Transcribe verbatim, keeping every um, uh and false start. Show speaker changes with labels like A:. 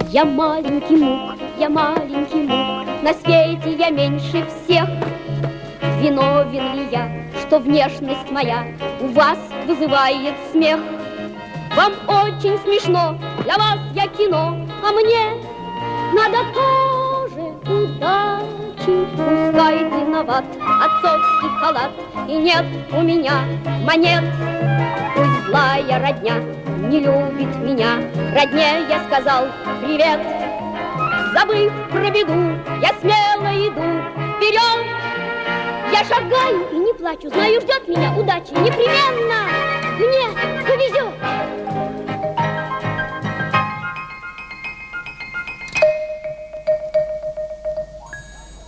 A: Я маленький мук, я маленький мук, на свете я меньше всех. Виновен ли я, что внешность моя у вас вызывает смех? Вам очень смешно, для вас я кино, а мне надо тоже удачи. Пускай виноват отцовский халат, и нет у меня монет. Пусть злая родня не любит меня, родне я сказал привет. Забыв про беду, я смело иду вперед. Я шагаю и не плачу, знаю, ждет меня удача непременно. Мне